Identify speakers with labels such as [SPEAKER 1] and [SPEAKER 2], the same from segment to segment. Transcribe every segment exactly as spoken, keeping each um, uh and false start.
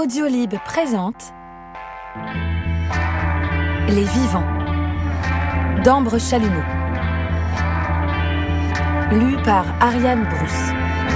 [SPEAKER 1] Audiolib présente Les Vivants d'Ambre Chalumeau. Lu par Ariane Brousse.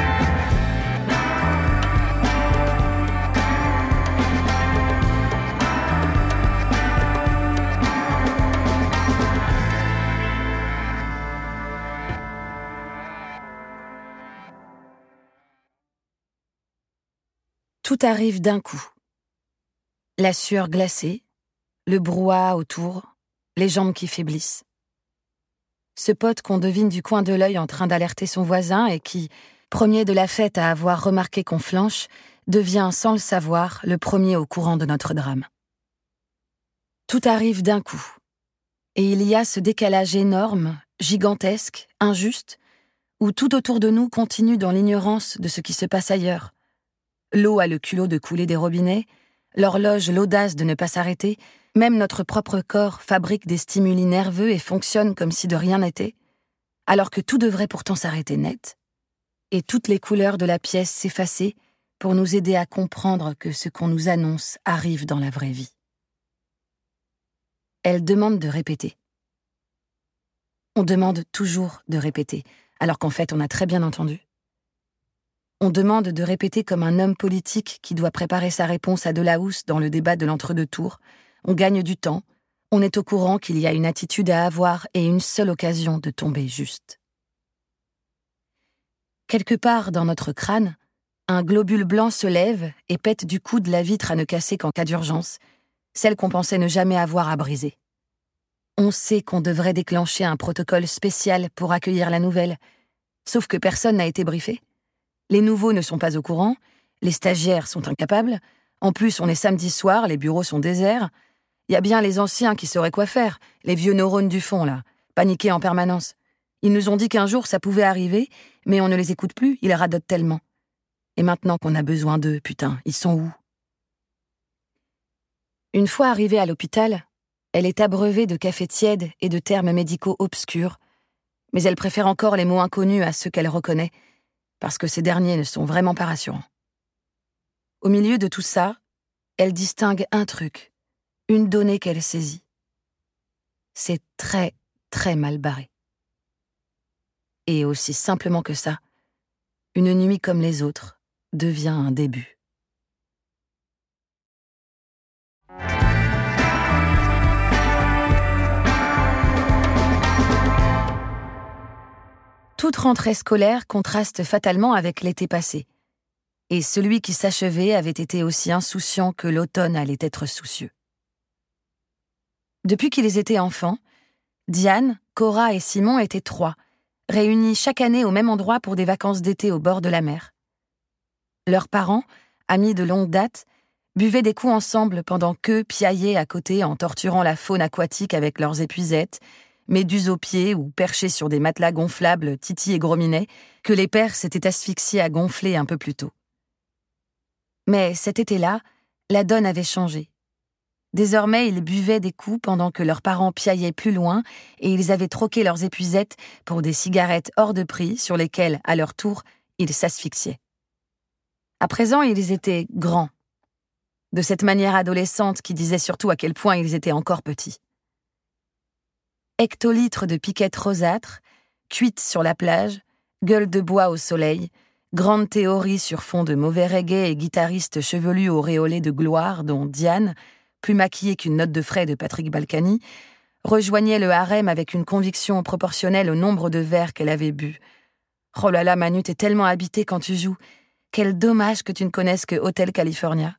[SPEAKER 1] Tout arrive d'un coup. La sueur glacée, le brouhaha autour, les jambes qui faiblissent. Ce pote qu'on devine du coin de l'œil en train d'alerter son voisin et qui, premier de la fête à avoir remarqué qu'on flanche, devient, sans le savoir, le premier au courant de notre drame. Tout arrive d'un coup. Et il y a ce décalage énorme, gigantesque, injuste, où tout autour de nous continue dans l'ignorance de ce qui se passe ailleurs. L'eau a le culot de couler des robinets, l'horloge l'audace de ne pas s'arrêter, même notre propre corps fabrique des stimuli nerveux et fonctionne comme si de rien n'était, alors que tout devrait pourtant s'arrêter net, et toutes les couleurs de la pièce s'effacer pour nous aider à comprendre que ce qu'on nous annonce arrive dans la vraie vie. Elle demande de répéter. On demande toujours de répéter, alors qu'en fait on a très bien entendu. On demande de répéter comme un homme politique qui doit préparer sa réponse à Delahousse dans le débat de l'entre-deux-tours. On gagne du temps, on est au courant qu'il y a une attitude à avoir et une seule occasion de tomber juste. Quelque part dans notre crâne, un globule blanc se lève et pète du coude la vitre à ne casser qu'en cas d'urgence, celle qu'on pensait ne jamais avoir à briser. On sait qu'on devrait déclencher un protocole spécial pour accueillir la nouvelle, sauf que personne n'a été briefé. Les nouveaux ne sont pas au courant, les stagiaires sont incapables, en plus on est samedi soir, les bureaux sont déserts. Il y a bien les anciens qui sauraient quoi faire, les vieux neurones du fond, là, paniqués en permanence. Ils nous ont dit qu'un jour ça pouvait arriver, mais on ne les écoute plus, ils radotent tellement. Et maintenant qu'on a besoin d'eux, putain, ils sont où? Une fois arrivée à l'hôpital, elle est abreuvée de café tiède et de termes médicaux obscurs, mais elle préfère encore les mots inconnus à ceux qu'elle reconnaît, parce que ces derniers ne sont vraiment pas rassurants. Au milieu de tout ça, elle distingue un truc, une donnée qu'elle saisit. C'est très, très mal barré. Et aussi simplement que ça, une nuit comme les autres devient un début. Toute rentrée scolaire contraste fatalement avec l'été passé. Et celui qui s'achevait avait été aussi insouciant que l'automne allait être soucieux. Depuis qu'ils étaient enfants, Diane, Cora et Simon étaient trois, réunis chaque année au même endroit pour des vacances d'été au bord de la mer. Leurs parents, amis de longue date, buvaient des coups ensemble pendant qu'eux piaillaient à côté en torturant la faune aquatique avec leurs épuisettes, méduses aux pieds ou perchés sur des matelas gonflables Titi et Grominet, que les pères s'étaient asphyxiés à gonfler un peu plus tôt. Mais cet été-là, la donne avait changé. Désormais, ils buvaient des coups pendant que leurs parents piaillaient plus loin et ils avaient troqué leurs épuisettes pour des cigarettes hors de prix sur lesquelles, à leur tour, ils s'asphyxiaient. À présent, ils étaient grands, de cette manière adolescente qui disait surtout à quel point ils étaient encore petits. Hectolitres de piquettes rosâtres, cuites sur la plage, gueule de bois au soleil, grande théorie sur fond de mauvais reggae et guitaristes chevelus auréolés de gloire dont Diane, plus maquillée qu'une note de frais de Patrick Balkany, rejoignait le harem avec une conviction proportionnelle au nombre de verres qu'elle avait bu. Oh là là, Manu, t'es tellement habité quand tu joues. Quel dommage que tu ne connaisses que Hotel California.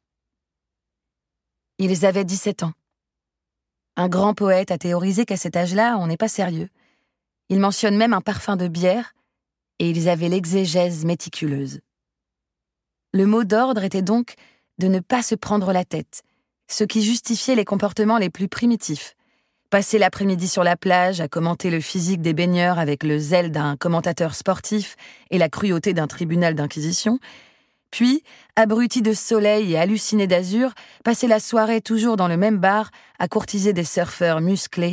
[SPEAKER 1] Ils avaient dix-sept ans. Un grand poète a théorisé qu'à cet âge-là, on n'est pas sérieux. Il mentionne même un parfum de bière, et ils avaient l'exégèse méticuleuse. Le mot d'ordre était donc de ne pas se prendre la tête, ce qui justifiait les comportements les plus primitifs. Passer l'après-midi sur la plage à commenter le physique des baigneurs avec le zèle d'un commentateur sportif et la cruauté d'un tribunal d'inquisition, puis, abruti de soleil et halluciné d'azur, passer la soirée toujours dans le même bar à courtiser des surfeurs musclés